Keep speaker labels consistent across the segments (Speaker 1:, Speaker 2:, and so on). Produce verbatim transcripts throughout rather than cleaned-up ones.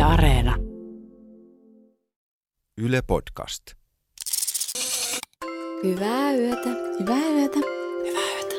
Speaker 1: Areena.
Speaker 2: Yle Podcast.
Speaker 1: Hyvää yötä, hyvää yötä, hyvää yötä.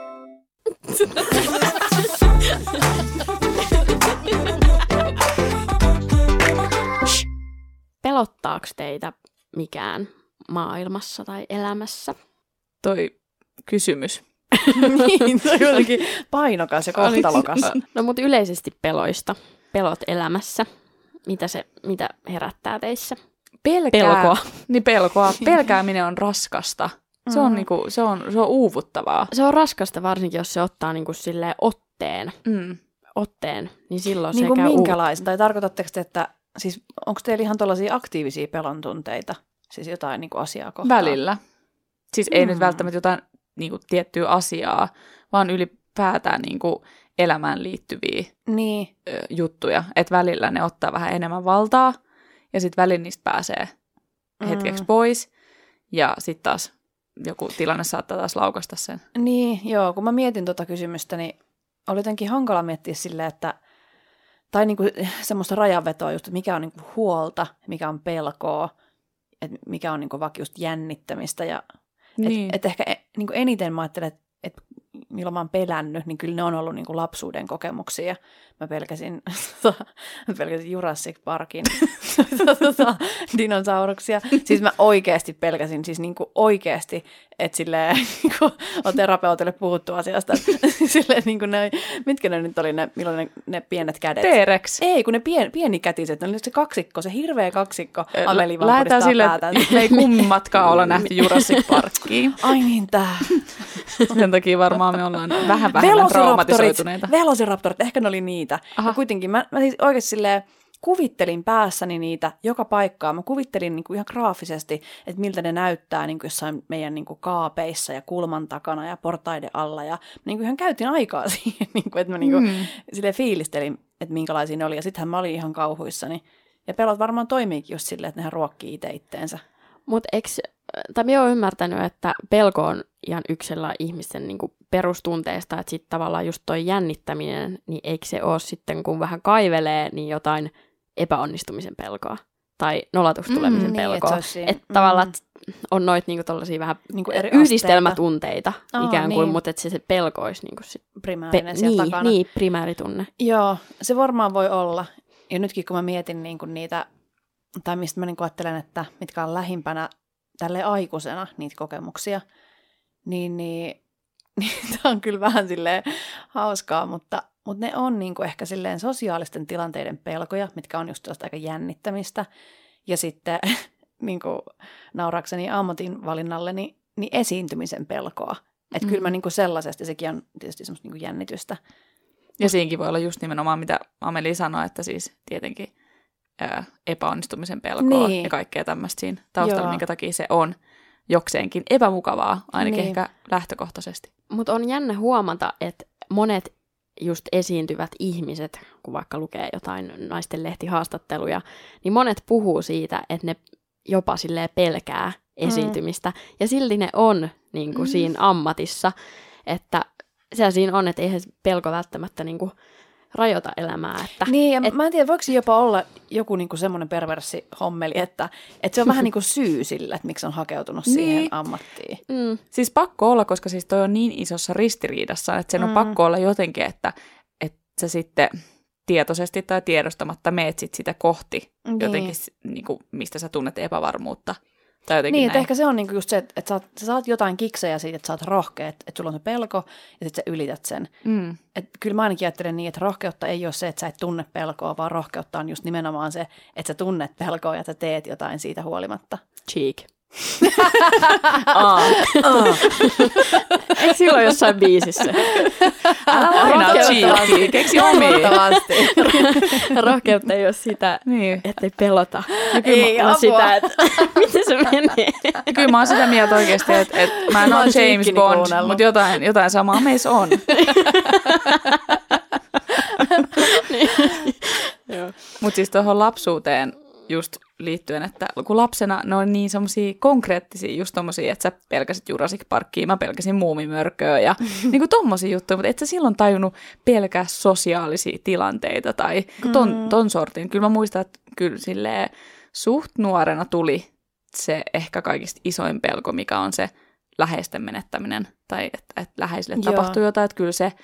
Speaker 1: Pelottaako teitä mikään maailmassa tai elämässä?
Speaker 3: Toi kysymys.
Speaker 4: Niin, toi on jotenkin painokas ja kohtalokas.
Speaker 1: No mutta yleisesti peloista. Pelot elämässä. Mitä se mitä herättää teissä?
Speaker 3: Pelkää.
Speaker 1: Pelkoa.
Speaker 3: Niin pelkoa. Pelkääminen on raskasta. Se on, mm. niinku, se on, se on uuvuttavaa.
Speaker 1: Se on raskasta varsinkin, jos se ottaa niinku silleen otteen.
Speaker 3: Mm.
Speaker 1: otteen, niin silloin
Speaker 4: niin
Speaker 1: se
Speaker 4: kuin
Speaker 1: käy
Speaker 4: minkälaista? Tai tarkoitatteko te, että siis onko teillä ihan tuollaisia aktiivisia pelon tunteita? Siis jotain niin kuin asiaa kohtaan?
Speaker 3: Välillä. Siis ei
Speaker 4: Mm.
Speaker 3: nyt välttämättä jotain niinku, tiettyä asiaa, vaan ylipäätään niinku, elämään liittyviä
Speaker 4: Niin.
Speaker 3: ö, juttuja. Että välillä ne ottaa vähän enemmän valtaa ja sitten välillä niistä pääsee hetkeksi
Speaker 4: Mm.
Speaker 3: pois. Ja sitten taas joku tilanne saattaa taas laukasta sen.
Speaker 4: Niin, joo. Kun mä mietin tuota kysymystä, niin oli jotenkin hankala miettiä silleen, että tai niinku semmoista rajanvetoa just, että mikä on niinku huolta, mikä on pelkoa, että mikä on niinku vaikka just jännittämistä. Ja,
Speaker 3: Niin.
Speaker 4: et, et ehkä e, niinku eniten mä ajattelen, että et milloin mä oon pelännyt, niin kyllä ne on ollut niinku lapsuuden kokemuksia. Mä pelkäsin, mä pelkäsin Jurassic Parkin dinosauruksia. Siis mä oikeasti pelkäsin, siis niinku oikeasti, että silleen niinku, on terapeutille puhuttu asiasta. Silleen niinku ne, mitkä ne nyt oli ne, milloin ne, ne pienet kädet?
Speaker 3: T-rex.
Speaker 4: Ei, kun ne pien, pienikätiset, ne oli se kaksikko, se hirveä kaksikko. Ameli vaan
Speaker 3: Lähdetään
Speaker 4: pudistaa
Speaker 3: sille,
Speaker 4: päätään.
Speaker 3: että me ei kummatkaan olla nähty Jurassic Parkia.
Speaker 4: Ai niin, tää.
Speaker 3: Sen takia varmaan me ollaan vähän vähemmän traumatisoituneita.
Speaker 4: Velociraptorit, ehkä ne oli niitä. Ja kuitenkin mä, mä siis oikeasti silleen kuvittelin päässäni niitä joka paikkaa. Mä kuvittelin niinku ihan graafisesti, että miltä ne näyttää niinku jossain meidän niinku kaapeissa ja kulman takana ja portaiden alla. Ja niinku ihan käytin aikaa siihen, niinku, että mä niinku mm. silleen fiilistelin, että minkälaisia ne oli. Ja sittenhän mä olin ihan kauhuissani. Ja pelot varmaan toimiikin just silleen, että nehän ruokkii itse itteensä.
Speaker 1: Mutta eks, tai minä olen ymmärtänyt, että pelko on ihan yksellä ihmisten niinku perustunteesta, että sitten tavallaan just toi jännittäminen, niin eikö se ole sitten, kun vähän kaivelee, niin jotain epäonnistumisen pelkoa tai nolatuksi tulemisen
Speaker 4: Mm,
Speaker 1: pelkoa.
Speaker 4: niin, että
Speaker 1: että tavallaan on noita niinku tollaisia vähän
Speaker 4: niinku eri
Speaker 1: yhdistelmätunteita
Speaker 4: Aa,
Speaker 1: ikään kuin,
Speaker 4: niin.
Speaker 1: mutta että se, se pelko olisi niinku sit
Speaker 4: primäärinen
Speaker 1: pe-
Speaker 4: siellä
Speaker 1: niin,
Speaker 4: takana.
Speaker 1: niin, primääritunnne.
Speaker 4: Joo, se varmaan voi olla. Ja nytkin kun mä mietin niinku niitä, tai mistä mä niinku ajattelen, että mitkä on lähimpänä tälle aikuisena niitä kokemuksia, niin, niin, niin tämä on kyllä vähän silleen hauskaa, mutta, mutta ne on niinku ehkä silleen sosiaalisten tilanteiden pelkoja, mitkä on just aika jännittämistä. Ja sitten niinku, nauraakseni ammatin valinnalle, niin, niin esiintymisen pelkoa. Että mm. kyllä mä niinku sellaisesti, sekin on tietysti semmoista niinku jännitystä.
Speaker 3: Ja siinäkin voi olla just nimenomaan, mitä Ameli sanoi, että siis tietenkin ää, epäonnistumisen pelkoa
Speaker 4: Niin.
Speaker 3: ja kaikkea tämmöistä siinä taustalla,
Speaker 4: Joo.
Speaker 3: minkä takia se on jokseenkin epämukavaa, ainakin
Speaker 4: Niin.
Speaker 3: ehkä lähtökohtaisesti.
Speaker 1: Mutta on jännä huomata, että monet just esiintyvät ihmiset, kun vaikka lukee jotain naisten lehtihaastatteluja, niin monet puhuu siitä, että ne jopa silleen pelkää esiintymistä. Mm. Ja silti ne on niin kuin, mm. siinä ammatissa, että se siinä on, että eihän pelko välttämättä niin kuin, rajoita elämää. Että,
Speaker 4: Niin, ja
Speaker 1: et,
Speaker 4: mä en tiedä, voiko se jopa olla joku niinku semmoinen perverssi hommeli, että, että se on vähän niinku syy sillä, että miksi on hakeutunut
Speaker 3: Niin.
Speaker 4: siihen ammattiin.
Speaker 1: mm,
Speaker 3: Siis pakko olla, koska siis toi on niin isossa ristiriidassa, että sen
Speaker 4: Mm.
Speaker 3: on pakko olla jotenkin, että, että sä sitten tietoisesti tai tiedostamatta meet sit sitä kohti
Speaker 4: Niin.
Speaker 3: jotenkin, niin kuin, mistä sä tunnet epävarmuutta. Tai jotenkin
Speaker 4: Niin, että
Speaker 3: näin.
Speaker 4: ehkä se on niinku just se, että, että sä, saat, sä saat jotain kiksejä siitä, että sä oot rohkea, että, että sulla on se pelko ja sitten sä ylität sen.
Speaker 3: Mm.
Speaker 4: Et kyllä mä ainakin ajattelen niin, että rohkeutta ei ole se, että sä et tunne pelkoa, vaan rohkeutta on just nimenomaan se, että sä tunnet pelkoa ja sä teet jotain siitä huolimatta.
Speaker 1: cheek.
Speaker 3: Aa.
Speaker 1: Eikö silloin jossain biisissä?
Speaker 3: Älä lainaa cheekia, keksi omia.
Speaker 4: Rohkeutavasti.
Speaker 1: Rohkeutta ei ole sitä,
Speaker 3: Niin.
Speaker 1: ettei pelota.
Speaker 4: Ei,
Speaker 1: vaan
Speaker 4: apua.
Speaker 1: sitä, että miten se menee.
Speaker 3: Ja kyllä mä oon sitä mieltä oikeasti, että, että mä en
Speaker 4: Mä
Speaker 3: ole
Speaker 4: oon
Speaker 3: James
Speaker 4: Cheekkini
Speaker 3: Bond,
Speaker 4: kuunnellut.
Speaker 3: mutta jotain, jotain samaa meissä on.
Speaker 1: Niin. Joo.
Speaker 3: Mutta siis tuohon lapsuuteen just liittyen, että kun lapsena ne on niin semmosia konkreettisia, just tommosia, että sä pelkäsit Jurassic Parkia, mä pelkäsin Muumimörköä ja niin kuin tommosia juttuja, mutta et sä silloin tajunnut pelkää sosiaalisia tilanteita tai ton, mm. ton sortin. Kyllä mä muistan, että kyllä silleen suht nuorena tuli se ehkä kaikista isoin pelko, mikä on se läheisten menettäminen tai että et läheisille Joo. tapahtuu jotain, että kyllä se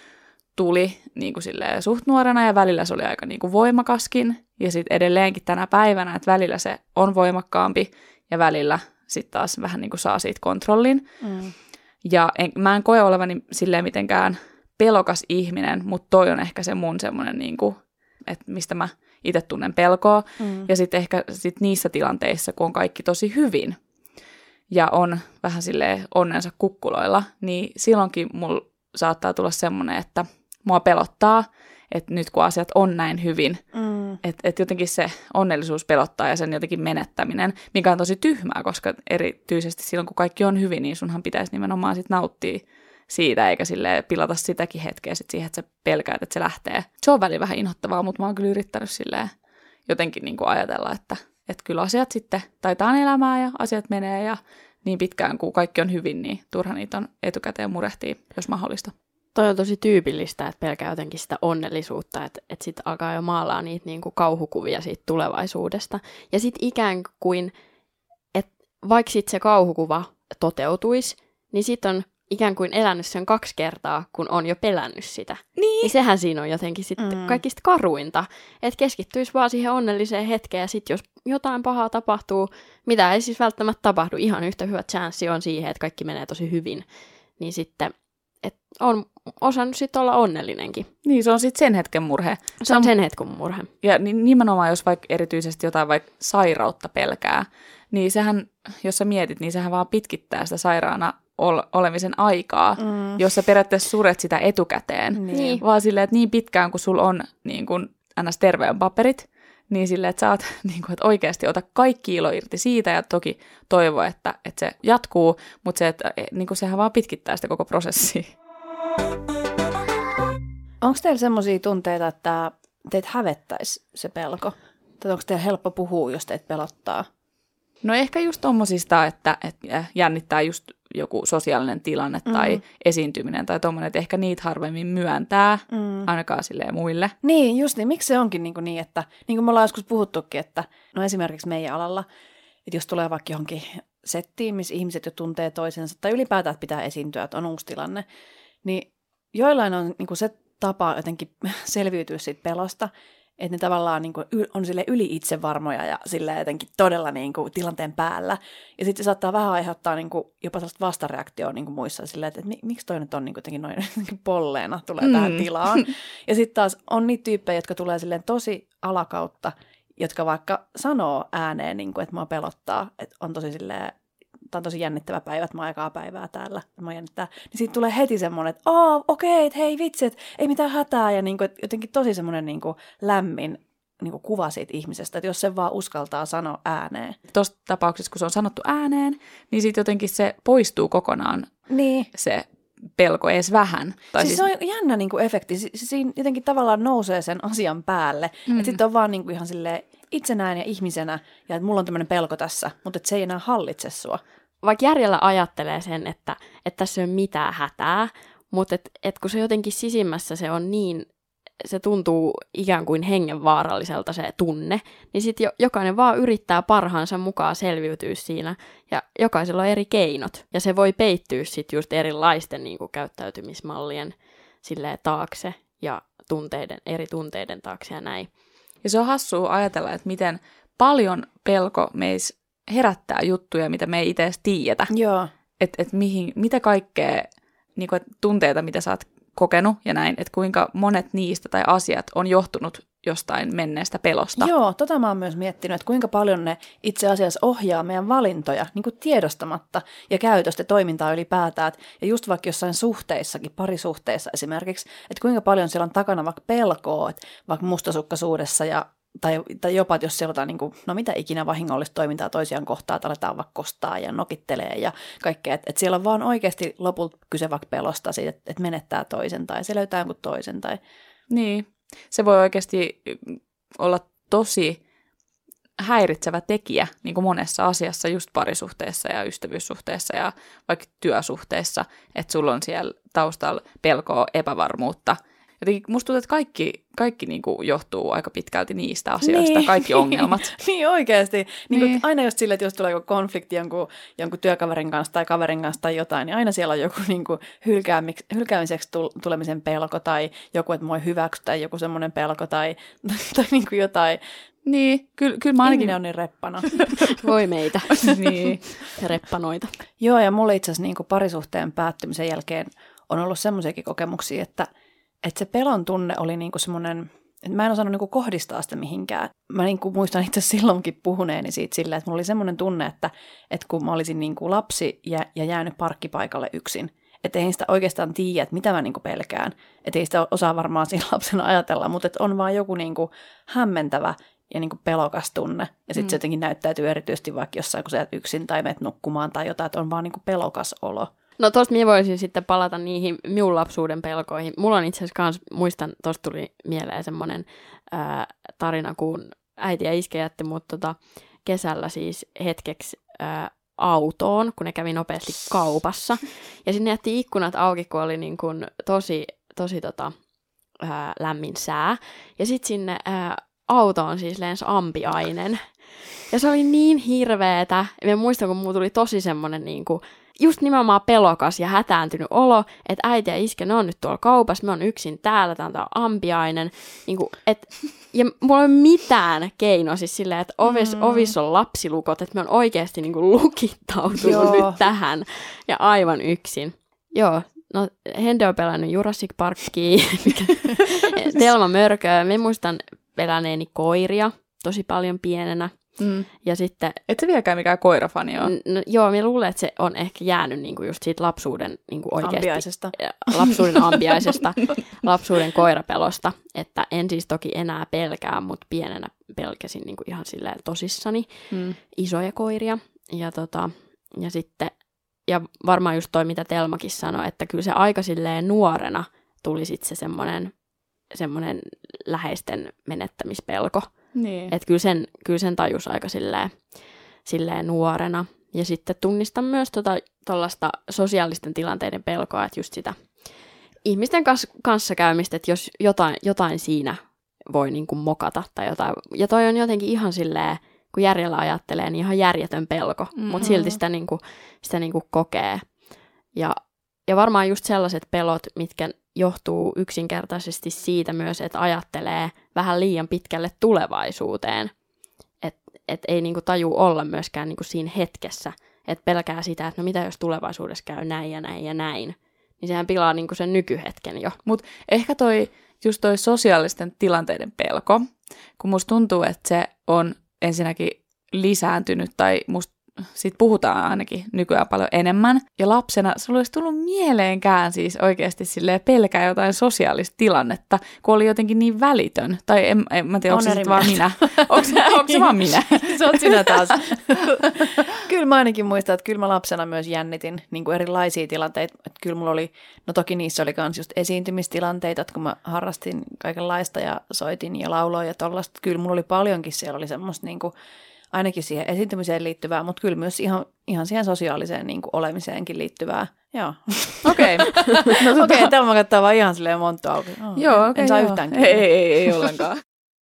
Speaker 3: tuli niin kuin silleen suht nuorena ja välillä se oli aika niin kuin voimakaskin ja sitten edelleenkin tänä päivänä, että välillä se on voimakkaampi ja välillä sitten taas vähän niin kuin saa siitä kontrollin. Mm. Ja en, mä en koe olevani silleen mitenkään pelokas ihminen, mutta toi on ehkä se mun semmoinen, niin kuin, että mistä mä itse tunnen pelkoa. Mm. Ja sitten ehkä sit niissä tilanteissa, kun on kaikki tosi hyvin ja on vähän silleen onnensa kukkuloilla, niin silloinkin mulla saattaa tulla semmoinen, että mua pelottaa, että nyt kun asiat on näin hyvin, mm. että et jotenkin se onnellisuus pelottaa ja sen jotenkin menettäminen, mikä on tosi tyhmää, koska erityisesti silloin, kun kaikki on hyvin, niin sunhan pitäisi nimenomaan sit nauttia siitä, eikä silleen pilata sitäkin hetkeä sit siihen, että sä pelkäät, että se lähtee. Se on välillä vähän inhottavaa, mutta mä oon kyllä yrittänyt silleen jotenkin niin kuin ajatella, että, että kyllä asiat sitten taitaan elämää ja asiat menee ja niin pitkään, kun kaikki on hyvin, niin turha niitä on etukäteen murehtia, jos mahdollista.
Speaker 1: Toi on tosi tyypillistä, että pelkää jotenkin sitä onnellisuutta, että, että sitten alkaa jo maalaa niitä niin kuin kauhukuvia siitä tulevaisuudesta. Ja sitten ikään kuin, että vaikka sitten se kauhukuva toteutuisi, niin sitten on ikään kuin elänyt sen kaksi kertaa, kun on jo pelännyt sitä. Niin. Ja sehän siinä on jotenkin sitten mm. kaikista karuinta, että keskittyisi vaan siihen onnelliseen hetkeen, ja sitten jos jotain pahaa tapahtuu, mitä ei siis välttämättä tapahdu, ihan yhtä hyvä chanssi on siihen, että kaikki menee tosi hyvin, niin sitten että on osannut sitten olla onnellinenkin.
Speaker 3: Niin, se on sitten sen hetken murhe.
Speaker 1: Se on sen hetken murhe.
Speaker 3: Ja nimenomaan, jos vaikka erityisesti jotain vaikka sairautta pelkää, niin sehän, jos sä mietit, niin sehän vaan pitkittää sitä sairaana ol- olemisen aikaa, mm. jos sä periaatteessa suret sitä etukäteen. Niin. Vaan silleen, että niin pitkään kun sulla on niin kun ns. Terveen paperit, niin silleen, että sä oot, niin kun, että oikeasti ota kaikki ilo irti siitä ja toki toivo, että, että se jatkuu, mutta se, että, niin kun sehän vaan pitkittää sitä koko prosessia.
Speaker 4: Onko teillä semmoisia tunteita, että teitä hävettäisi se pelko? Tai onko teillä helppo puhua, jos teitä pelottaa?
Speaker 3: No ehkä just tommosista, että, että jännittää just joku sosiaalinen tilanne mm. tai esiintyminen tai tommoinen, että ehkä niitä harvemmin myöntää, mm. ainakaan silleen muille.
Speaker 4: Niin, just niin. Miksi se onkin niin, niin että, niin kuin me ollaan joskus puhuttukin, että no esimerkiksi meidän alalla, että jos tulee vaikka johonkin settiin, missä ihmiset jo tuntee toisensa, tai ylipäätään, että pitää esiintyä, että on uusi tilanne, niin joillain on niin kuin se tapa jotenkin selviytyä siitä pelosta, että ne tavallaan niin kuin on sille yli itsevarmoja ja sille jotenkin todella niin kuin tilanteen päällä. Ja sitten se saattaa vähän aiheuttaa niin kuin jopa sellaista vastareaktioa niin kuin muissa silleen, että, että miksi toi nyt on niin kuin jotenkin noin polleena tulee mm. tähän tilaan. Ja sitten taas on niitä tyyppejä, jotka tulee silleen tosi alakautta, jotka vaikka sanoo ääneen, niin kuin, että mua pelottaa, että on tosi silleen, tämä on tosi jännittävä päivä, että mä oon ekaa päivää täällä, mä jännittää. Niin siitä tulee heti semmoinen, että aah, okei, että hei vitsi, että ei mitään hätää. Ja niin kuin, jotenkin tosi semmoinen niin kuin lämmin niin kuin kuva siitä ihmisestä, että jos se vaan uskaltaa sanoa ääneen.
Speaker 3: Tuossa tapauksessa, kun se on sanottu ääneen, niin sitten jotenkin se poistuu kokonaan niin. Se pelko edes vähän.
Speaker 4: Tai siis, siis se on jännä niin kuin efekti. Si- siinä jotenkin tavallaan nousee sen asian päälle. Mm. Että sitten on vaan niin kuin ihan silleen itsenään ja ihmisenä, ja että mulla on tämmöinen pelko tässä, mutta että se ei enää hallitse sua.
Speaker 1: Vaikka järjellä ajattelee sen, että, että tässä ei ole mitään hätää, mutta et, et kun se jotenkin sisimmässä se on niin, se tuntuu ikään kuin hengenvaaralliselta se tunne, niin sitten jo, jokainen vaan yrittää parhaansa mukaan selviytyä siinä, ja jokaisella on eri keinot, ja se voi peittyä sitten just erilaisten niin kuin käyttäytymismallien silleen taakse, ja tunteiden, eri tunteiden taakse ja näin.
Speaker 3: Ja se on hassua ajatella, että miten paljon pelko meissä herättää juttuja, mitä me ei itse edes tiedetä.
Speaker 4: Joo.
Speaker 3: Että et mihin, mitä kaikkea niinku, tunteita, mitä sä oot kokenut ja näin, että kuinka monet niistä tai asiat on johtunut jostain menneestä pelosta.
Speaker 4: Joo, tota mä oon myös miettinyt, että kuinka paljon ne itse asiassa ohjaa meidän valintoja niin kuin tiedostamatta ja käytöstä toimintaa ylipäätään. Ja just vaikka jossain suhteissakin, parisuhteissa esimerkiksi, että kuinka paljon siellä on takana vaikka pelkoa, että vaikka mustasukkaisuudessa ja Tai, tai jopa, jos siellä on, niin kuin, no mitä ikinä vahingollista toimintaa toisiaan kohtaa, että aletaan vaikka kostaa ja nokittelee ja kaikkea. Että et siellä on vaan oikeasti lopulta kyse vaikka pelosta siitä, että et menettää toisen tai se löytää jonkun toisen. Tai...
Speaker 3: Niin, se voi oikeasti olla tosi häiritsevä tekijä niin kuin monessa asiassa, just parisuhteessa ja ystävyyssuhteessa ja vaikka työsuhteessa, että sulla on siellä taustalla pelkoa, epävarmuutta. Jotenkin musta tuntuu, että kaikki, kaikki niin kuin johtuu aika pitkälti niistä asioista, niin. Kaikki ongelmat.
Speaker 4: Niin oikeasti. Niin
Speaker 3: niin.
Speaker 4: Aina just sille, että jos tulee joku konflikti jonkun, jonkun työkaverin kanssa tai kaverin kanssa tai jotain, niin aina siellä on joku niin kuin hylkäämiseksi tulemisen pelko tai joku, että mua ei hyväksy tai joku semmoinen pelko tai, tai niin kuin jotain.
Speaker 3: Niin, kyllä, kyllä mä ainakin...
Speaker 4: Ihminen on niin reppana.
Speaker 1: Voi meitä.
Speaker 3: Niin.
Speaker 1: Reppanoita.
Speaker 4: Joo, ja mulle itse asiassa niin kuin parisuhteen päättymisen jälkeen on ollut semmoisiakin kokemuksia, että Että se pelon tunne oli niinku semmoinen, että mä en osannut niinku kohdistaa sitä mihinkään. Mä niinku muistan itse silloinkin puhuneeni siitä silleen, että mulla oli semmoinen tunne, että, että kun mä olisin niinku lapsi ja, ja jäänyt parkkipaikalle yksin, että ei sitä oikeastaan tiedä, että mitä mä niinku pelkään. Että ei sitä osaa varmaan siinä lapsena ajatella, mutta että on vaan joku niinku hämmentävä ja niinku pelokas tunne. Ja sitten mm. se jotenkin näyttäytyy erityisesti vaikka jossain, kun sä jäät yksin tai menet nukkumaan tai jotain, että on vaan niinku pelokas olo.
Speaker 1: No tosta minä voisin sitten palata niihin minun lapsuuden pelkoihin. Mulla on itse asiassa kans, muistan, tosta tuli mieleen semmoinen ää, tarina, kun äiti ja iskä jätti mut tota, kesällä siis hetkeksi ää, autoon, kun ne kävi nopeasti kaupassa. Ja sinne jätti ikkunat auki, kun oli niin kun tosi, tosi tota, ää, lämmin sää. Ja sitten sinne ää, autoon siis lensi ampiainen. Ja se oli niin hirveetä. Ja muistan, kun mulla tuli tosi semmoinen niinku just nimenomaan pelokas ja hätääntynyt olo, että äiti ja iskä, ne on nyt tuolla kaupassa, me on yksin täällä, tää on tää ampiainen. Niin kuin, et, ja mulla ei ole mitään keinoa siis silleen, että ovis, mm. ovis on lapsilukot, että me on oikeasti niin kuin lukittautunut Joo. nyt tähän ja aivan yksin. Joo, no Hende on pelannut Jurassic Parkia, Telma Mörköä, me muistan peläneeni koiria tosi paljon pienenä. Mm. Ja sitten,
Speaker 3: et sä vieläkään mikään koirafani ole?
Speaker 1: No, joo, minä luulen, että se on ehkä jäänyt niinku just siitä lapsuuden niinku oikeasti,
Speaker 4: ampiaisesta.
Speaker 1: Lapsuuden ampiaisesta, lapsuuden koirapelosta. Että en siis toki enää pelkää, mutta pienenä pelkäsin niinku ihan silleen tosissani mm. isoja koiria. Ja, tota, ja sitten, ja varmaan just toi, mitä Telmakin sanoi, että kyllä se aika silleen nuorena tuli sitten se semmoinen semmoinen läheisten menettämispelko. Niin. Että kyllä sen, kyllä sen tajus aika silleen, silleen nuorena. Ja sitten tunnistan myös tuollaista tota, sosiaalisten tilanteiden pelkoa, että just sitä ihmisten kanssa kanssakäymistä, että jos jotain, jotain siinä voi niin kuin mokata tai jotain. Ja toi on jotenkin ihan silleen, kun järjellä ajattelee, niin ihan järjetön pelko, mm-hmm. mutta silti sitä, niin kuin, sitä niin kuin kokee. Ja, ja varmaan just sellaiset pelot, mitkä johtuu yksinkertaisesti siitä myös, että ajattelee vähän liian pitkälle tulevaisuuteen. Että et ei niinku taju olla myöskään niinku siinä hetkessä. Että pelkää sitä, että no mitä jos tulevaisuudessa käy näin ja näin ja näin. Niin sehän pilaa niinku sen nykyhetken jo.
Speaker 3: Mutta ehkä toi, just toi sosiaalisten tilanteiden pelko, kun musta tuntuu, että se on ensinnäkin lisääntynyt tai musta siitä puhutaan ainakin nykyään paljon enemmän. Ja lapsena sulla olisi tullut mieleenkään siis oikeasti silleen pelkää jotain sosiaalista tilannetta, kun oli jotenkin niin välitön. Tai en, en mä tiedä, onko se vaan minä. Onko se, onko se vaan minä?
Speaker 4: Se on sinä taas. Kyllä mä ainakin muistan, että kyllä mä lapsena myös jännitin niin kuin erilaisia tilanteita. Että kyllä mulla oli, no toki niissä oli myös just esiintymistilanteita, että kun mä harrastin kaikenlaista ja soitin ja lauloin ja tollaista. Kyllä mulla oli paljonkin, siellä oli semmoista niin kuin ainakin siihen esiintymiseen liittyvää, mutta kyllä myös ihan, ihan siihen sosiaaliseen niin kuin olemiseenkin liittyvää. Joo.
Speaker 3: Okei. Okay.
Speaker 4: No, tota... Okei, okay, Telma kattaa vaan ihan silleen monta auki. Oh,
Speaker 3: joo,
Speaker 4: en,
Speaker 3: okay,
Speaker 4: en saa
Speaker 3: joo.
Speaker 4: yhtään
Speaker 3: ei, ei, ei, ei ollenkaan.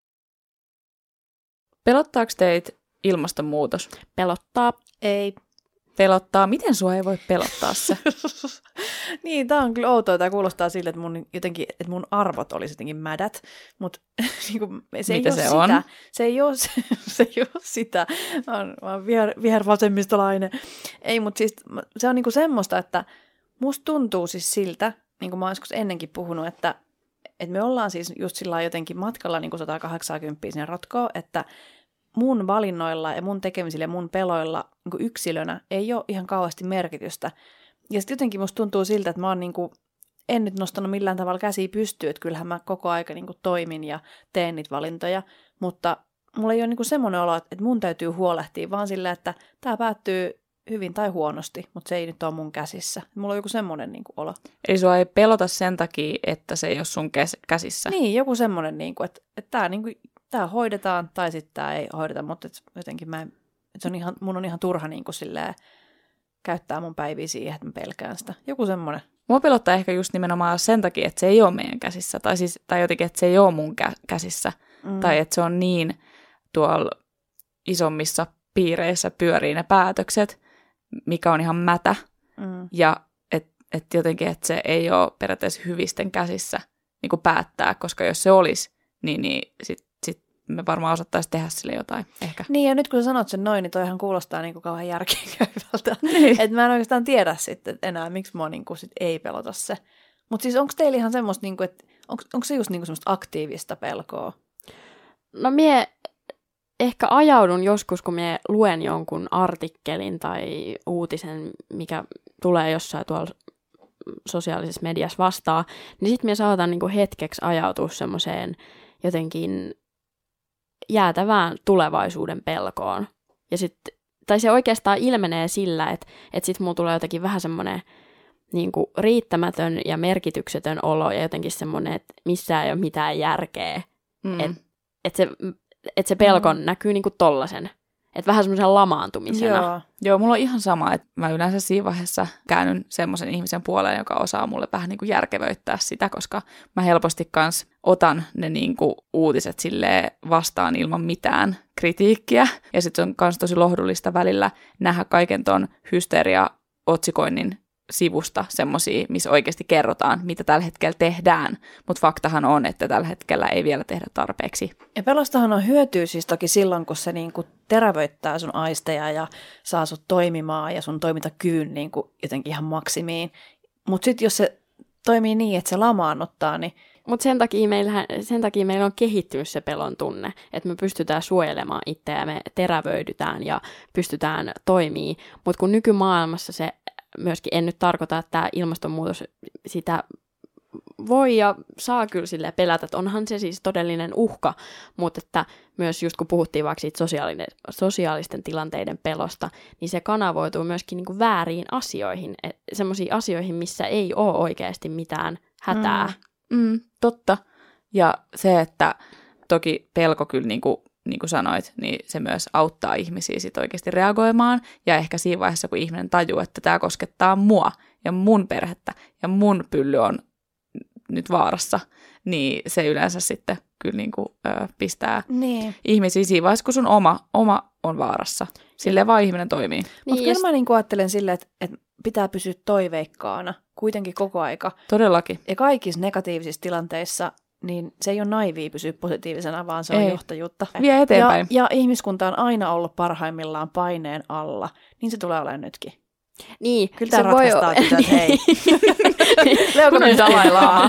Speaker 3: Pelottaako teitä ilmastonmuutos?
Speaker 1: Pelottaa.
Speaker 4: Ei.
Speaker 3: Pelottaa. Miten sua ei voi pelottaa se?
Speaker 4: Niin, tää on kyllä outoa. Tää kuulostaa siltä, että mun, jotenkin, että mun arvot olisi jotenkin mädät, mutta niin se
Speaker 3: Mitä
Speaker 4: ei
Speaker 3: se
Speaker 4: ole
Speaker 3: on?
Speaker 4: sitä. Se ei ole, se, se ei ole sitä. Mä oon, mä oon viher, vihervasemmistolainen. Ei, mutta siis se on niinku semmoista, että musta tuntuu siis siltä, niin kuin mä oon joskus ennenkin puhunut, että, että me ollaan siis just sillä jotenkin matkalla niin kuin sata kahdeksankymmentä sinne rotkoon, että mun valinnoilla ja mun tekemisillä ja mun peloilla niin kuin yksilönä ei ole ihan kauheasti merkitystä. Ja sitten jotenkin musta tuntuu siltä, että mä oon niin kuin, en nyt nostanut millään tavalla käsiä pystyyn, että kyllähän mä koko aika niin kuin toimin ja teen niitä valintoja, mutta mulla ei ole niin kuin semmoinen olo, että mun täytyy huolehtia, vaan sillä, että tämä päättyy hyvin tai huonosti, mutta se ei nyt ole mun käsissä. Mulla on joku semmoinen niin kuin olo.
Speaker 3: Eli sua ei pelota sen takia, että se ei ole sun käsissä?
Speaker 4: Niin, joku semmoinen, niin kuin, että, että tämä niin kuin tämä hoidetaan tai sitten tämä ei hoideta, mutta et jotenkin mä, et se on ihan, mun on ihan turha niin kuin silleen, käyttää mun päiviä siihen, että mä pelkään sitä. Joku semmoinen.
Speaker 3: Mua pelottaa ehkä just nimenomaan sen takia, että se ei ole meidän käsissä, tai, siis, tai jotenkin, että se ei ole mun kä- käsissä, mm. tai että se on niin tuolla isommissa piireissä pyörii ne päätökset, mikä on ihan mätä, mm. ja että et jotenkin, että se ei ole periaatteessa hyvisten käsissä niin kuin päättää, koska jos se olisi, niin, niin sitten sit me varmaan osattaisiin tehdä sille jotain ehkä.
Speaker 4: Niin, ja nyt kun sä sanot sen noin, niin toihan kuulostaa niin kuin kauhean järkeenkäyvältä. Niin. Että mä en oikeastaan tiedä sitten enää, miksi mua niin kuin sit ei pelota se. Mutta siis onko teillä ihan semmoista, niin kuin, että onko, onko se just niin kuin semmoista aktiivista pelkoa?
Speaker 1: No mie ehkä ajaudun joskus, kun mie luen jonkun artikkelin tai uutisen, mikä tulee jossain tuolla sosiaalisessa mediassa vastaan, niin sitten mie saatan niin kuin hetkeksi ajautua semmoiseen jotenkin jäätävään tulevaisuuden pelkoon. Ja sit, tai se oikeastaan ilmenee sillä, että et sitten mulla tulee jotenkin vähän semmoinen niinku riittämätön ja merkityksetön olo ja jotenkin semmoinen, että missään ei ole mitään järkeä. Mm. Että et se, et se pelkon mm. näkyy niinku tollasen. Että vähän semmoisen lamaantumisena.
Speaker 3: Joo. Joo, mulla on ihan sama, että mä yleensä siinä vaiheessa käännyn semmoisen ihmisen puoleen, joka osaa mulle vähän niin kuin järkevöittää sitä, koska mä helposti kans otan ne niin kuin uutiset silleen vastaan ilman mitään kritiikkiä. Ja sitten se on kans tosi lohdullista välillä nähdä kaiken ton hysteria-otsikoinnin sivusta semmosia, missä oikeasti kerrotaan, mitä tällä hetkellä tehdään. Mutta faktahan on, että tällä hetkellä ei vielä tehdä tarpeeksi.
Speaker 4: Ja pelostahan on hyötyä siis toki silloin, kun se niinku terävöittää sun aisteja ja saa sut toimimaan ja sun toimintakyvyn niinku jotenkin ihan maksimiin. Mutta sitten jos se toimii niin, että se lamaannuttaa, niin...
Speaker 1: Mutta sen takia, sen takia meillä on kehittynyt se pelon tunne, että me pystytään suojelemaan itseä, me terävöidytään ja pystytään toimimaan. Mutta kun nykymaailmassa se myöskin, en nyt tarkoita, että tämä ilmastonmuutos sitä voi ja saa kyllä silleen pelätä, että onhan se siis todellinen uhka, mutta että myös just kun puhuttiin vaikka siitä sosiaalisten tilanteiden pelosta, niin se kanavoituu myöskin niin kuin vääriin asioihin, semmoisiin asioihin, missä ei ole oikeasti mitään hätää.
Speaker 3: Mm, mm, totta. Ja se, että toki pelko kyllä niin kuin niin kuin sanoit, niin se myös auttaa ihmisiä sit oikeasti reagoimaan. Ja ehkä siinä vaiheessa, kun ihminen tajuu, että tämä koskettaa mua ja mun perhettä ja mun pylly on nyt vaarassa, niin se yleensä sitten kyllä niin kuin, ö, pistää niin. ihmisiä siinä vaiheessa, kun sun oma, oma on vaarassa. Silleen vaan ihminen toimii.
Speaker 4: Niin, mutta kyllä mä niin kuin ajattelen silleen, että, että pitää pysyä toiveikkaana kuitenkin koko aika.
Speaker 3: Todellakin.
Speaker 4: Ja kaikissa negatiivisissa tilanteissa niin se ei ole naivia pysyä positiivisena, vaan se on ei. johtajuutta.
Speaker 3: Vie eteenpäin.
Speaker 4: Ja, ja ihmiskunta on aina ollut parhaimmillaan paineen alla, niin se tulee olemaan nytkin.
Speaker 1: Niin,
Speaker 4: kyllä tämä ratkaistaan, että hei.
Speaker 3: Leuko nyt Dalai-lama.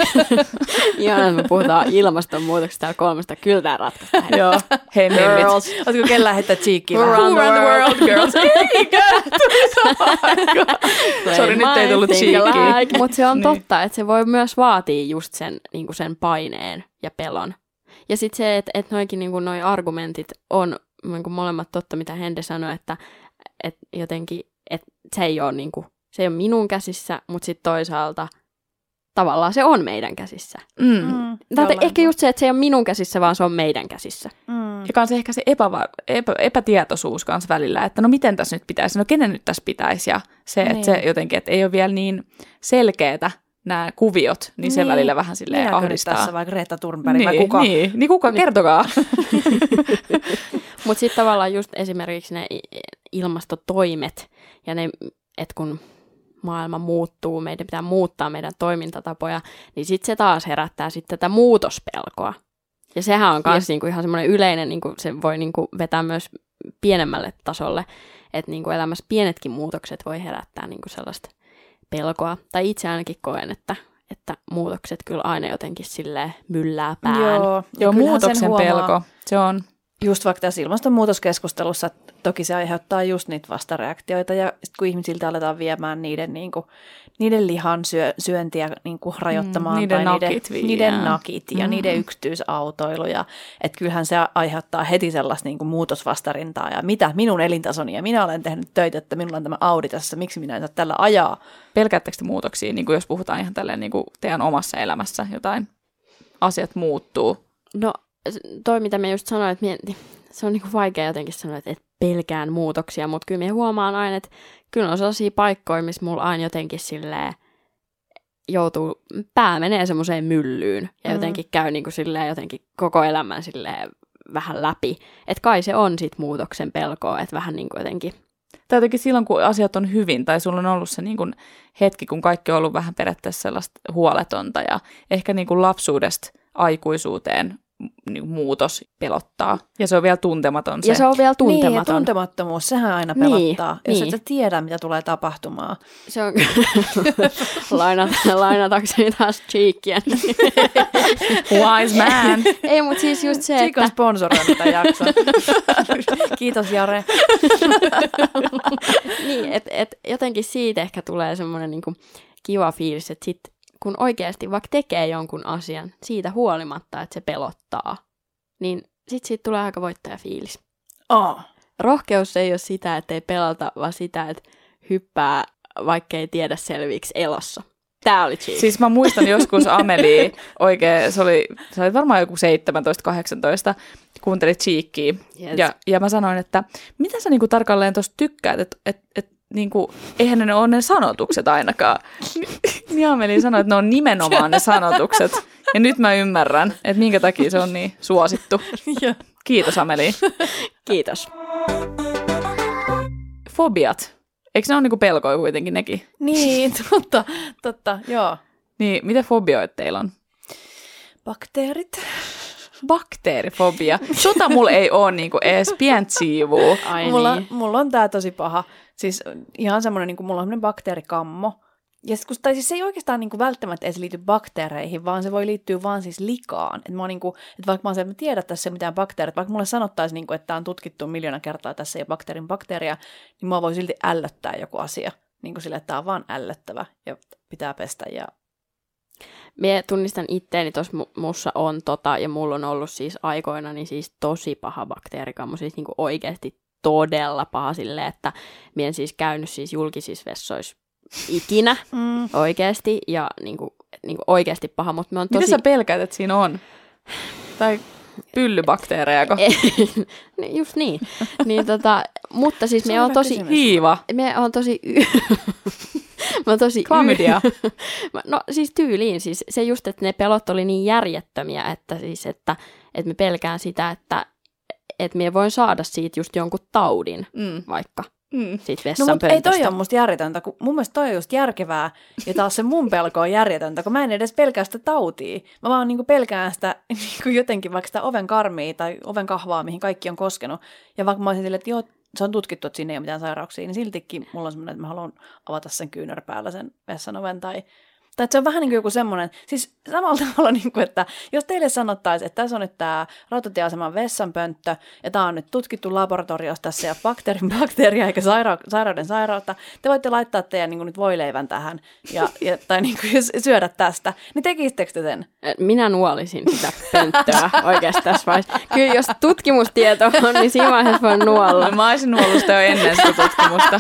Speaker 1: Ihan, me puhutaan ilmastonmuutoksesta täällä kolmesta, kyllä tämä ratkaistaan.
Speaker 3: Joo, hei mimmit.
Speaker 4: Oletko kellä lähettää cheekkiä?
Speaker 3: Who run the world, girls? Eikä, tuli samaan aikaan. Sori, nyt ei tullut cheekkiä.
Speaker 1: Like. Mutta se on totta, että se voi myös vaatia just sen, niinku sen paineen ja pelon. Ja sitten se, että et noikin niinku noi argumentit on niinku molemmat totta, mitä Hende sanoi, että et jotenkin että se ei ole niinku, se ei ole minun käsissä, mutta sitten toisaalta tavallaan se on meidän käsissä. Mm. Mm, ehkä just se, että se ei ole minun käsissä, vaan se on meidän käsissä.
Speaker 3: Mm. Ja kans ehkä se epävar- epä, epätietoisuus kans välillä, että no miten tässä nyt pitäisi, no kenen nyt tässä pitäisi, ja se, niin. että se jotenkin, että ei ole vielä niin selkeätä nämä kuviot, niin se niin. välillä vähän silleen
Speaker 4: Minäkö
Speaker 3: ahdistaa.
Speaker 4: Minäkö tässä vai Greta Thunberg
Speaker 3: niin,
Speaker 4: vai kuka?
Speaker 3: Niin, niin kuka, kertokaa.
Speaker 1: Mutta sitten tavallaan just esimerkiksi ne ilmastotoimet ja ne, että kun maailma muuttuu, meidän pitää muuttaa meidän toimintatapoja, niin sitten se taas herättää sitten tätä muutospelkoa. Ja sehän on myös niinku ihan semmoinen yleinen, niinku se voi niinku vetää myös pienemmälle tasolle, että niinku elämässä pienetkin muutokset voi herättää niinku sellaista pelkoa. Tai itse ainakin koen, että, että muutokset kyllä aina jotenkin silleen myllää pään.
Speaker 3: Joo, Joo muutoksen pelko, se on.
Speaker 4: Just vaikka tässä ilmastonmuutoskeskustelussa, toki se aiheuttaa just niitä vastareaktioita, ja sitten kun ihmisiltä aletaan viemään niiden, niinku, niiden lihan syö, syöntiä niinku, rajoittamaan,
Speaker 3: mm, niiden,
Speaker 4: tai
Speaker 3: nakit
Speaker 4: niiden, niiden nakit ja mm. niiden yksityisautoiluja, että kyllähän se aiheuttaa heti sellaista niinku, muutosvastarintaa, ja mitä minun elintasoni, ja minä olen tehnyt töitä, että minulla on tämä Audi tässä, miksi minä en saa tällä ajaa.
Speaker 3: Pelkäättekö te muutoksia, niin kuin jos puhutaan ihan tälleen niin kuin teidän omassa elämässä jotain, asiat muuttuu?
Speaker 1: No, toi mitä mä just sanoin, että mie, se on niinku vaikea jotenkin sanoa, että et pelkään muutoksia, mutta kyllä mä huomaan aina, että kyllä on sellaisia paikkoja, missä mulla aina jotenkin silleen joutuu, pää menee semmoiseen myllyyn ja
Speaker 4: Mm.
Speaker 1: jotenkin käy niinku silleen jotenkin koko elämän silleen vähän läpi. Että kai se on sit muutoksen pelkoa, että vähän niinku jotenkin.
Speaker 3: Tai jotenkin silloin, kun asiat on hyvin, tai sulla on ollut se niin kuin hetki, kun kaikki on ollut vähän periaatteessa sellaista huoletonta, ja ehkä niin kuin lapsuudesta aikuisuuteen niin kuin muutos pelottaa. Ja se on vielä tuntematon se.
Speaker 1: Ja se on vielä
Speaker 4: Niin, ja
Speaker 1: tuntematon.
Speaker 4: tuntemattomuus, sehän aina
Speaker 1: Niin,
Speaker 4: pelottaa, jos
Speaker 1: niin.
Speaker 4: et sä tiedä, mitä tulee tapahtumaan.
Speaker 1: Se on Lainat, lainatakseni taas Cheekia.
Speaker 3: Wise man.
Speaker 1: Ei, mutta siis just se,
Speaker 4: Cheek on
Speaker 1: että
Speaker 4: sponsoroinut tämän jakson. Kiitos Jare.
Speaker 1: niin, et, et jotenkin siitä ehkä tulee semmoinen niinku kiva fiilis, että sit, kun oikeasti vaikka tekee jonkun asian siitä huolimatta, että se pelottaa, niin sit siitä tulee aika voittajafiilis.
Speaker 4: Oh.
Speaker 1: Rohkeus ei ole sitä, että ei pelata, vaan sitä, että hyppää, vaikka ei tiedä selviiksi elossa. Tää oli cheek.
Speaker 3: Siis mä muistan joskus Amelie, oikein, se oli, se oli varmaan joku seitsemäntoista kahdeksantoista, kuuntelit Cheekkiä.
Speaker 1: Yes.
Speaker 3: Ja, ja mä sanoin, että mitä sä niinku tarkalleen tuosta tykkäät, että et, et, niinku, eihän ne ole ne sanotukset ainakaan. Niin Amelie sanoi, että ne on nimenomaan ne sanotukset. Ja nyt mä ymmärrän, että minkä takia se on niin suosittu. Kiitos Amelie.
Speaker 1: Kiitos.
Speaker 3: Fobiat. Eikö ne ole niinku pelkoja kuitenkin nekin?
Speaker 4: Niin, totta, totta, joo.
Speaker 3: Niin, mitä fobioita teillä on?
Speaker 4: Bakteerit.
Speaker 3: Bakteerifobia. Tota mulla ei ole niinku edes pientä siivua.
Speaker 1: Ai
Speaker 4: mulla,
Speaker 1: niin.
Speaker 4: mulla on tää tosi paha. Siis ihan semmoinen, niin kuin mulla on semmoinen bakteerikammo. Ja sit, kun, tai siis se ei oikeastaan niin kuin välttämättä edes liity bakteereihin, vaan se voi liittyä vaan siis likaan. Että, mä oon, niin kuin, että vaikka mä oon se, että mä tiedän, että tässä ei ole mitään bakteerit, vaikka mulle sanottaisiin, niin kuin, että tämä on tutkittu miljoona kertaa, että tässä ei ole bakteerin bakteeria, niin mua voi silti ällöttää joku asia. Niin kuin sille, että tämä on vaan ällöttävä ja pitää pestä. Ja...
Speaker 1: Mie tunnistan itteeni, tuossa mu- mussa on tota, ja mulla on ollut siis aikoina niin siis tosi paha bakteerikammo, siis niinku oikeasti todella paha silleen, että mie en siis käynyt siis julkisissa vessoissa ikinä
Speaker 4: Mm.
Speaker 1: oikeasti, ja niinku, niinku oikeasti paha, mutta me on tosi...
Speaker 3: Mitä sä pelkäät, että siinä on? Tai pyllybakteereja?
Speaker 1: Niin, just niin. niin tota, mutta siis
Speaker 4: Se
Speaker 1: me
Speaker 4: on
Speaker 1: on
Speaker 4: hyvä
Speaker 1: tosi...
Speaker 4: kysymys.
Speaker 3: Hiiva.
Speaker 1: Me on tosi... Mä oon tosi...
Speaker 3: Klamydia.
Speaker 1: Mä- no siis tyyliin, siis se just, että ne pelot oli niin järjettömiä, että siis, että, että me pelkään sitä, että, että me voin saada siitä just jonkun taudin,
Speaker 3: Mm.
Speaker 1: vaikka
Speaker 3: Mm.
Speaker 1: siitä
Speaker 4: No
Speaker 1: vessan
Speaker 4: mutta ei toi
Speaker 1: pöntöstä.
Speaker 4: ole musta järjetöntä, kun mun mielestä toi on just järkevää, ja taas se mun pelko on järjetöntä, kun mä en edes pelkää sitä tautia. Mä vaan niinku pelkään sitä niinku jotenkin vaikka sitä oven karmia tai oven kahvaa, mihin kaikki on koskenut. Ja vaikka mä olisin silleen, että joo, se on tutkittu, että siinä ei ole mitään sairauksia, niin siltikin mulla on semmoinen, että mä haluan avata sen kyynärpäällä sen vessan oven tai... Tai että se on vähän niin kuin joku semmoinen, siis samalla tavalla, niin kuin, että jos teille sanottaisiin, että tässä on nyt tämä rautatieaseman vessanpönttö, ja tämä on nyt tutkittu laboratoriossa tässä, ja bakteerin bakteeria eikä saira- sairauden sairautta, te voitte laittaa teidän niin kuin nyt voileivän tähän, ja, ja, tai niin kuin syödä tästä, niin tekisittekö te sen?
Speaker 1: Minä nuolisin sitä pönttöä oikeasti tässä vaiheessa. Kyllä jos tutkimustieto on, niin siinä vaiheessa voi nuolla.
Speaker 3: Mä olisin nuollut sitä jo ennen sitä tutkimusta.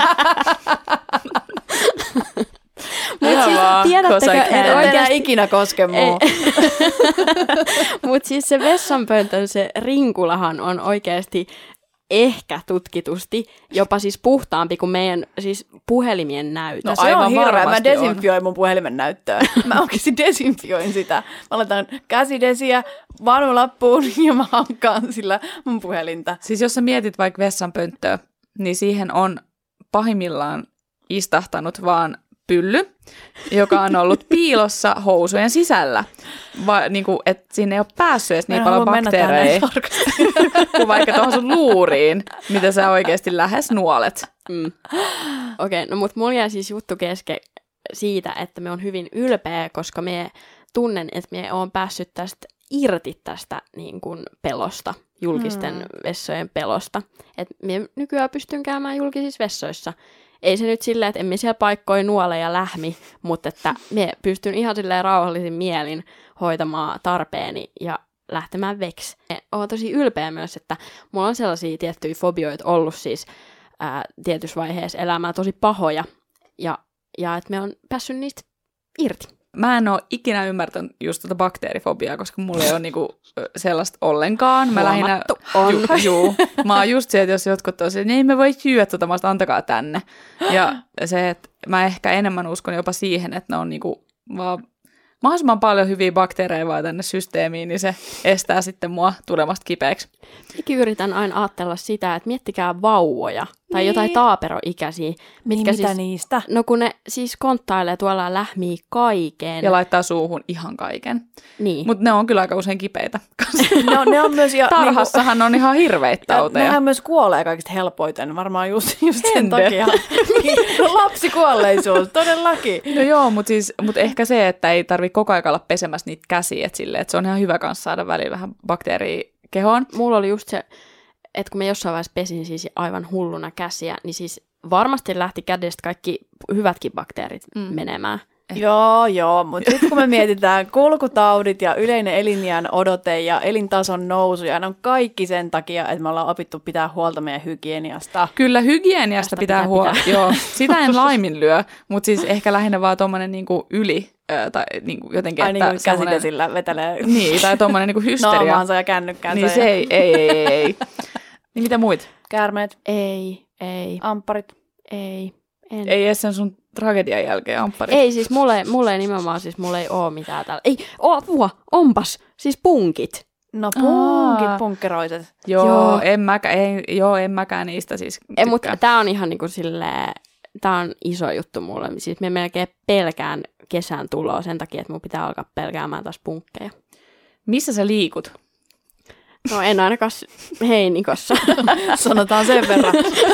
Speaker 1: Mutta siis tiedättekö,
Speaker 3: cause I
Speaker 1: että
Speaker 3: can.
Speaker 4: Älä
Speaker 1: oikeasti...
Speaker 4: ikinä koske mua.
Speaker 1: Mutta siis se vessanpöntön se rinkulahan on oikeasti ehkä tutkitusti jopa siis puhtaampi kuin meidän siis puhelimien näytö.
Speaker 4: No,
Speaker 3: No,
Speaker 4: se
Speaker 3: aivan
Speaker 4: on hirveä. Mä
Speaker 3: varmasti
Speaker 4: desinfioin mun puhelimen näyttöä. Mä oikeasti desinfioin sitä. Mä laitan käsidesiä vanulappuun ja mä hankkaan sillä mun puhelinta.
Speaker 3: Siis jos sä mietit vaikka vessanpönttöä, niin siihen on pahimmillaan istahtanut vaan pylly, joka on ollut piilossa housujen sisällä. Va, niin kuin, että sinne ei ole päässyt edes niin paljon bakteereja kuin vaikka tuohon sun luuriin, mitä sä oikeasti lähes nuolet.
Speaker 1: Mm. Okei, okay, no mutta mulla jää siis juttu kesken siitä, että me on hyvin ylpeä, koska me tunnen, että me on päässyt tästä irti tästä niin kuin pelosta, julkisten mm. vessojen pelosta. Että me nykyään pystyn käymään julkisissa vessoissa. Ei se nyt silleen, että emme siellä paikkoi nuole ja lähmi, mutta että me pystyn ihan silleen rauhallisin mielin hoitamaan tarpeeni ja lähtemään veksi. Olen tosi ylpeä myös, että mulla on sellaisia tiettyjä fobioita ollut siis ää, tietyssä vaiheessa elämää tosi pahoja ja, ja että me on päässyt niistä irti.
Speaker 3: Mä en ole ikinä ymmärtänyt just tota bakteerifobiaa, koska mulla ei ole niinku sellaista ollenkaan. Mä lähinnä,
Speaker 1: on.
Speaker 3: Ju, juu, mä oon just se, että jos jotkut tosiaan, niin ei me voi syödä tota, mä antakaa tänne. Ja se, että mä ehkä enemmän uskon jopa siihen, että ne on niinku vaan mahdollisimman paljon hyviä bakteereja vaan tänne systeemiin, niin se estää sitten mua tulemasta kipeäksi.
Speaker 1: Mäkin yritän aina ajatella sitä, että miettikää vauvoja tai
Speaker 4: niin.
Speaker 1: jotain taaperoikäisiä.
Speaker 4: Mitkä
Speaker 1: Mitä
Speaker 4: siis, niistä?
Speaker 1: No kun ne siis konttailee tuolla ja lähmii kaiken.
Speaker 3: Ja laittaa suuhun ihan kaiken.
Speaker 1: Niin.
Speaker 3: Mutta ne on kyllä aika usein kipeitä.
Speaker 4: ne, on, ne on myös jo,
Speaker 3: Tarhassahan
Speaker 4: niinku,
Speaker 3: on ihan hirveitä tauteja.
Speaker 4: Nehän myös kuolee kaikista helpoiten, varmaan just, just sen
Speaker 3: Ende.
Speaker 4: takia. No, lapsikuolleisuus, todellakin.
Speaker 3: No joo, mutta siis, mut ehkä se, että ei tarvitse koko ajan olla pesemässä niitä käsiä, että silleen, että se on ihan hyvä kanssa saada välillä vähän bakteeria kehoon.
Speaker 1: Mulla oli just se, että kun mä jossain vaiheessa pesin siis aivan hulluna käsiä, niin siis varmasti lähti kädestä kaikki hyvätkin bakteerit mm. menemään.
Speaker 4: Joo, joo, mutta sitten kun me mietitään kulkutaudit ja yleinen elinjään odote ja elintason nousu, ja ne on kaikki sen takia, että me ollaan opittu pitää huolta meidän hygieniasta.
Speaker 3: Kyllä hygieniasta pitää, pitää huolta, joo, sitä en laiminlyö, mutta siis ehkä lähinnä vaan tommonen niinku yli, äh, tai niinku jotenkin,
Speaker 4: Ai
Speaker 3: että
Speaker 4: niin kuin käsidesillä vetelee.
Speaker 3: Niin, tai tommonen niinku hysteria.
Speaker 4: Naamaansa ja kännykkäänsä.
Speaker 3: Niin se
Speaker 4: ja...
Speaker 3: ei, ei, ei, ei. Niin mitä muit?
Speaker 4: Käärmeet.
Speaker 1: Ei, ei,
Speaker 4: Ampparit.
Speaker 1: ei. En.
Speaker 3: Ei edes sen sun tragedian jälkeen ampparit.
Speaker 1: Ei siis, mulle, mulle ei nimenomaan, siis mulle ei oo mitään täällä. Ei, oo, apua, onpas, siis punkit.
Speaker 4: No punkit,
Speaker 3: Aa.
Speaker 4: punkkeroiset.
Speaker 3: Joo,
Speaker 1: Joo.
Speaker 3: En mäkään, ei, joo, en mäkään niistä siis
Speaker 1: Ei, mutta tää on ihan niinku silleen, tää on iso juttu mulle. Siis mä melkein pelkään kesän tuloa sen takia, että mun pitää alkaa pelkäämään taas punkkeja.
Speaker 3: Missä sä liikut?
Speaker 1: No en ainakaan Heinikossa.
Speaker 4: Sanotaan sen verran.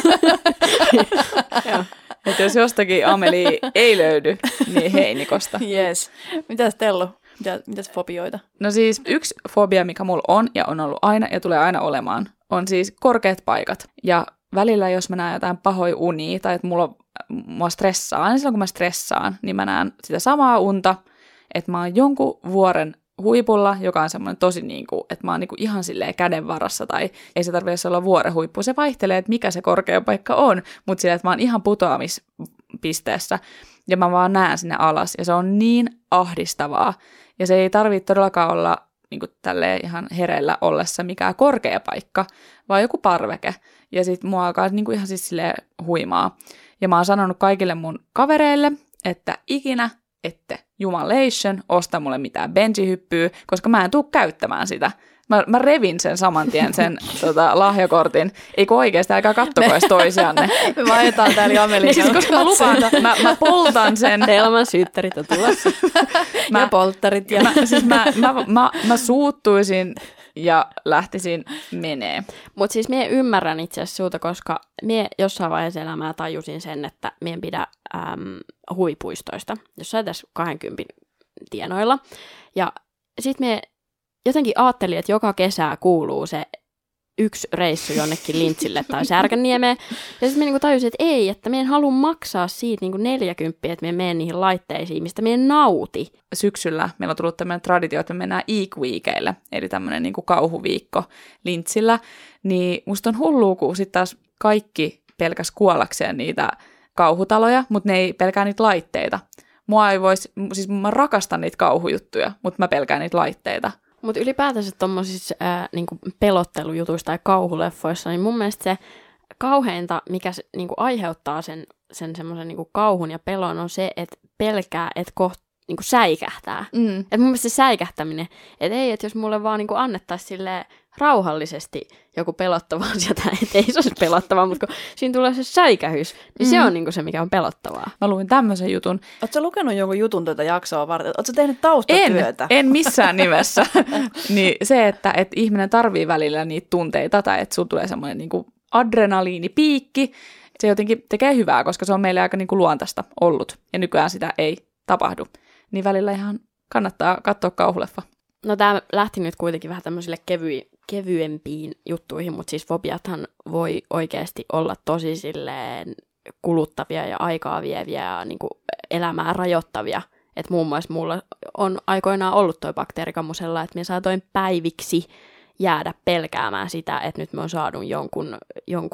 Speaker 1: Joo.
Speaker 3: Että jos jostakin Ameli ei löydy, niin Heinikosta.
Speaker 4: Yes. Mitäs Tellu? Mitä, mitäs fobioita?
Speaker 3: No siis yksi fobia, mikä mulla on ja on ollut aina ja tulee aina olemaan, on siis korkeat paikat. Ja välillä, jos mä näen jotain pahoja unia tai että mulla, mua stressaa, aina silloin kun mä stressaan, niin mä näen sitä samaa unta, että mä oon jonkun vuoren huipulla, joka on semmoinen tosi niin kuin, että mä oon niin kuin ihan silleen käden varassa, tai ei se tarvitse olla vuoren huippu. Se vaihtelee, että mikä se korkea paikka on, mutta silleen, että mä oon ihan putoamispisteessä, ja mä vaan näen sinne alas, ja se on niin ahdistavaa. Ja se ei tarvitse todellakaan olla niin kuin tälleen ihan hereillä ollessa mikään korkea paikka, vaan joku parveke. Ja sit mua alkaa niin kuin ihan siis silleen huimaa. Ja mä oon sanonut kaikille mun kavereille, että ikinä ette jumalation osta mulle mitään benjihyppyä, koska mä en tuu käyttämään sitä. Mä, mä revin sen saman tien, sen tota, lahjakortin. Eikö oikeasti, älkää kattoko edes toisianne.
Speaker 4: Me vaihdetaan täällä Amelin
Speaker 3: siis, koska mä lupaan, mä, mä poltan sen.
Speaker 1: Telman syyttärit on tulossa.
Speaker 4: Mä, ja polttarit. Ja...
Speaker 3: Mä, siis mä, mä, mä, mä suuttuisin ja lähtisin menee.
Speaker 1: Mutta siis mie ymmärrän itse asiassa sulta, koska mie jossain vaiheessa elämää tajusin sen, että mie en pidä äm, huvipuistoista, jossain tässä kaksikymmentä tienoilla. Ja sit mie jotenkin ajattelin, että joka kesä kuuluu se yksi reissu jonnekin Lintsille tai Särkänniemeen. Ja sitten mä niinku tajusin, että ei, että mä en halua maksaa siitä niinku neljäkymppiä, että mä menen niihin laitteisiin, mistä mä en nauti.
Speaker 3: Syksyllä meillä on tullut tämmöinen traditio, että me mennään Eek-weekeille, eli tämmöinen niinku kauhuviikko Lintsillä. Niin musta on hullua, kun sitten taas kaikki pelkäs kuollakseen niitä kauhutaloja, mutta ne ei pelkää niitä laitteita. Mua ei vois, siis mä rakastan niitä kauhujuttuja, mutta mä pelkään niitä laitteita.
Speaker 1: Mutta ylipäätänsä tuommoisissa äh, niinku pelottelujutuissa tai kauhuleffoissa, niin mun mielestä se kauheinta, mikä se, niinku aiheuttaa sen, sen semmoisen niinku kauhun ja pelon, on se, että pelkää, että kohta niinku säikähtää.
Speaker 3: Mm.
Speaker 1: Et mun mielestä se säikähtäminen, että ei, että jos mulle vaan niinku annettaisiin silleen rauhallisesti joku pelottava asia, tai et ei se olisi pelottavaa, mutta kun siinä tulee se säikähys, niin mm. se on niinku se, mikä on pelottavaa.
Speaker 3: Mä luin tämmöisen jutun.
Speaker 4: Ootko sä lukenut jonkun jutun tätä jaksoa varten? Ootko sä tehnyt taustatyötä?
Speaker 3: En, en missään nimessä. Niin se, että, että ihminen tarvii välillä niitä tunteita, tai että sulla tulee semmoinen niinku adrenaliinipiikki, se jotenkin tekee hyvää, koska se on meille aika niinku luontaista ollut, ja nykyään sitä ei tapahdu. Niin välillä ihan kannattaa katsoa kauhuleffa.
Speaker 1: No tää lähti nyt kuitenkin vähän tämmöisille kevy- kevyempiin juttuihin, mutta siis fobiathan voi oikeasti olla tosi silleen kuluttavia ja aikaa vieviä ja niin kuin elämää rajoittavia. Että muun muassa mulla on aikoinaan ollut toi bakteerikammusella, että minä saatoin päiviksi jäädä pelkäämään sitä, että nyt mä oon saanut jonkun, jonkun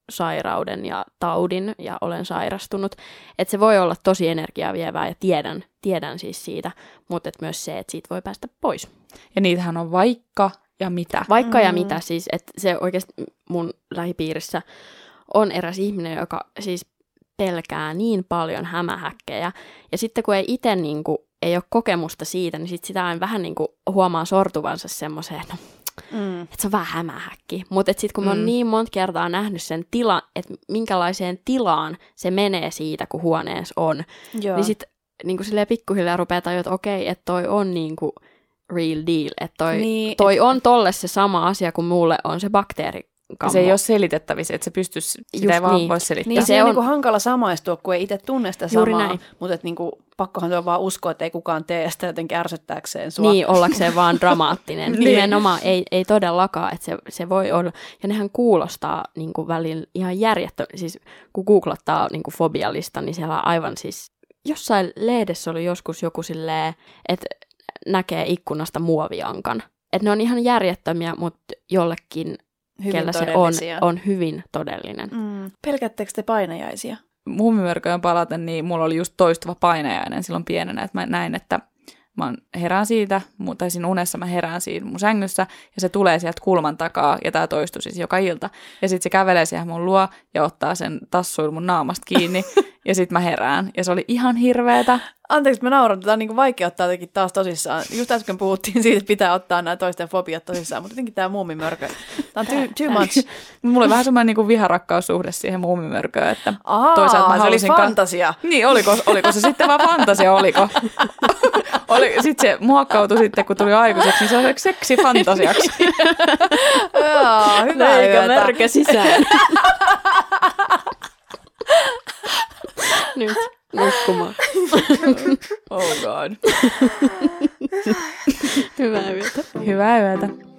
Speaker 1: sairauden ja taudin ja olen sairastunut. Että se voi olla tosi energiaa vievää ja tiedän, tiedän siis siitä, mutta et myös se, että siitä voi päästä pois.
Speaker 3: Ja niitähän on vaikka ja mitä.
Speaker 1: Vaikka
Speaker 4: Mm.
Speaker 1: ja mitä siis, että se oikeasti mun lähipiirissä on eräs ihminen, joka siis pelkää niin paljon hämähäkkejä. Ja sitten kun ei itse niinku, ei ole kokemusta siitä, niin sit sitä aina vähän niinku huomaa sortuvansa semmoiseen, no,
Speaker 4: Mm.
Speaker 1: että se on vähän hämähäkki. Mutta sitten kun mä oon
Speaker 3: Mm.
Speaker 1: niin monta kertaa nähnyt sen tilan, että minkälaiseen tilaan se menee siitä, kun huoneessa on,
Speaker 4: Joo.
Speaker 1: niin sitten niinku silleen pikkuhiljaa rupeaa tajua, että okei, että toi on niinku real deal. Että toi,
Speaker 4: Niin,
Speaker 1: toi on tolle se sama asia kuin mulle on se bakteerikammo.
Speaker 3: Se ei ole selitettävissä, että se pystyisi, sitä
Speaker 1: Just
Speaker 3: ei vaan
Speaker 1: niin.
Speaker 3: voi selittää.
Speaker 4: Niin,
Speaker 1: se
Speaker 4: se on
Speaker 1: on-
Speaker 4: niinku hankala samaistua, kun ei itse tunne sitä
Speaker 1: Juuri
Speaker 4: samaa,
Speaker 1: näin.
Speaker 4: mutta niinku, pakkohan se on vaan uskoa, että ei kukaan tee sitä jotenkin ärsyttääkseen sua.
Speaker 1: Niin, ollakseen vaan dramaattinen.
Speaker 3: Niin.
Speaker 1: Nimenomaan ei, ei todellakaan, että se, se voi olla. Ja nehän kuulostaa niin kuin välillä ihan järjettö. Siis kun googlattaa niin kuin fobialista, niin siellä on aivan siis... Jossain lehdessä oli joskus joku silleen, että näkee ikkunasta muoviankan. Että ne on ihan järjettömiä, mutta jollekin,
Speaker 4: Hyvin
Speaker 1: kellä se on,
Speaker 4: todellisia.
Speaker 1: on hyvin todellinen.
Speaker 4: Mm. Pelkäättekö te painajaisia?
Speaker 3: Muumimörköön palaten, niin mulla oli just toistuva painajainen silloin pienenä, että mä näin, että mä herään siitä, tai siinä unessa mä herään siinä mun sängyssä, ja se tulee sieltä kulman takaa, ja tää toistuu siis joka ilta. Ja sit se kävelee siihen mun luo, ja ottaa sen tassuil mun naamasta kiinni, ja sit mä herään. Ja se oli ihan hirveetä.
Speaker 4: Anteeksi, mä nauran, tämä on niin vaikea ottaa jotenkin taas tosissaan. Just äsken puhuttiin siitä, että pitää ottaa nämä toisten fobiat tosissaan, mutta jotenkin tämä muumimörkö, tämä on too, too much.
Speaker 3: Mulla oli vähän semmoinen niinku viharakkaussuhde siihen muumimörköön, että
Speaker 4: Aa,
Speaker 3: toisaalta mä
Speaker 4: se oli
Speaker 3: halusin ka-
Speaker 4: fantasia.
Speaker 3: Niin, oliko, oliko se sitten vaan fantasia, oliko? Oli, sitten se muokkautui sitten, kun tuli aikuiseksi, niin se oli seksi fantasiaksi.
Speaker 4: Joo, hyvää yötä.
Speaker 1: mörkö sisään. Nyt nukkumaan.
Speaker 3: Oh god.
Speaker 1: Hyvää yötä.
Speaker 3: Hyvää yötä.